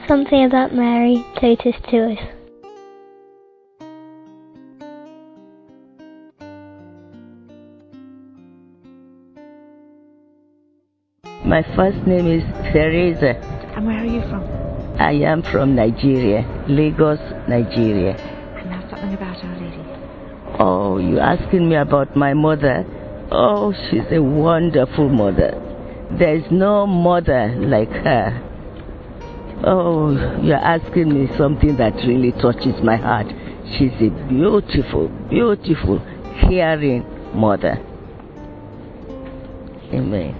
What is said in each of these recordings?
Something about Mary Totus to us. My first name is Teresa. And where are you from? I am from Nigeria, Lagos, Nigeria. And now something about Our Lady. Oh, you're asking me about my mother? Oh, she's a wonderful mother. There's no mother like her. Oh, you're asking me something that really touches my heart. She's a beautiful, beautiful, caring mother. Amen.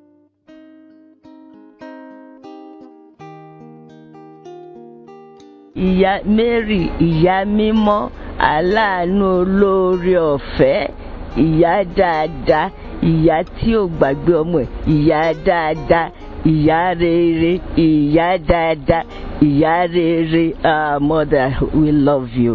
Ìyá Mary, ìyá mímọ́, aláàánú olóore ọ̀fẹ́, ìyá dáadáa, ìyá tí ò gbàgbé ọmọ ẹ̀, ìyá dáadáa, ìyá rere, ìyá dáadáa, ìyá rere. Ah, mother, we love you.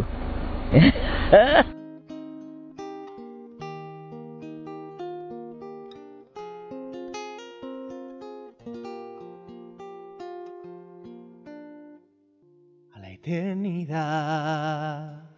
A la eternidad.